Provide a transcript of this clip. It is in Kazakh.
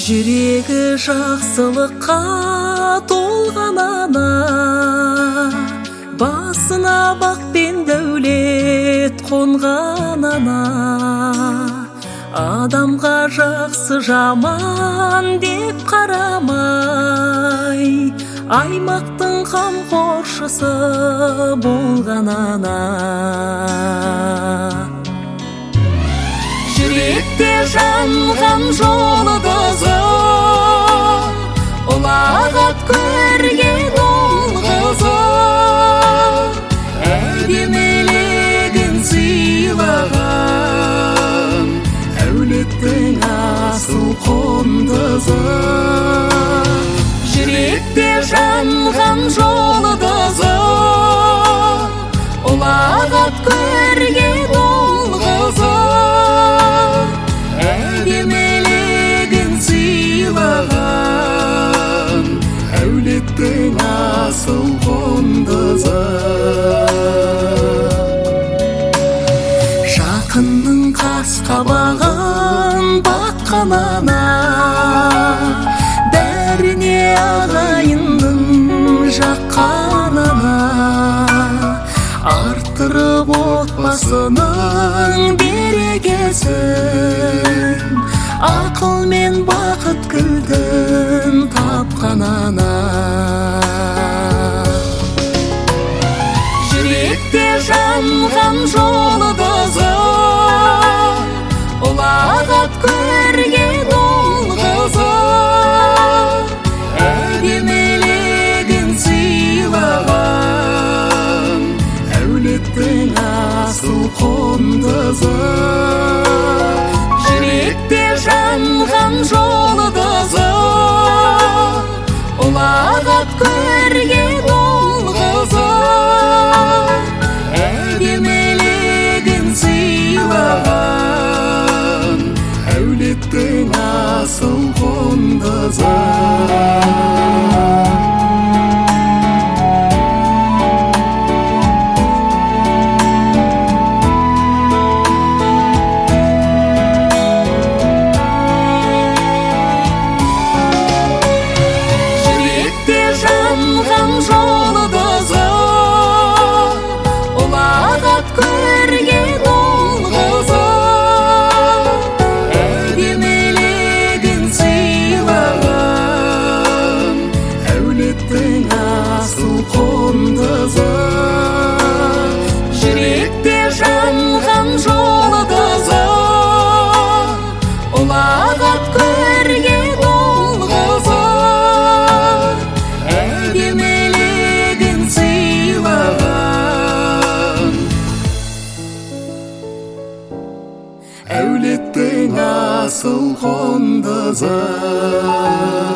Жүрегі жақсылыққа толған ана, басына бақ пен дәулет қонған ана. Адамға жақсы жаман деп қарамай, аймақтың қамқоршысы болған ана. Жүректе жанған жолдызы, ұлағат көрген ол қызы, әдемілігін сыйлаған әулеттің асыл қондызы. Жүректе жанған жолдызы, ұлағат көрген ол қызы, әдемілігін сыйлаған әулеттің асыл қондызы. Жақынның қас қабағын баққан ана, бәріне ағайынның жаққан ана. Арттырып отбасының берекесін, ақыл мен бақыт кілтін тапқан ана. Жүректе жанған жолдызы, ұлағат көрген ол қызы, әдемілігін сыйлаған әулеттің асыл қондызы. Жүректе жанған жолдызы, ұлағат көрген ол қызы, әдемілігін сыйлаған әулеттің асыл қондызы. Жанған жолдызы, ұлағат көрген ол қызы, әдемілігін сыйлаған әулеттің асыл қондызы. Жүректе жанған жолдызы, ұлағат көрген ол қызы, әдемілігін сыйлаған әулеттің асыл қондызы.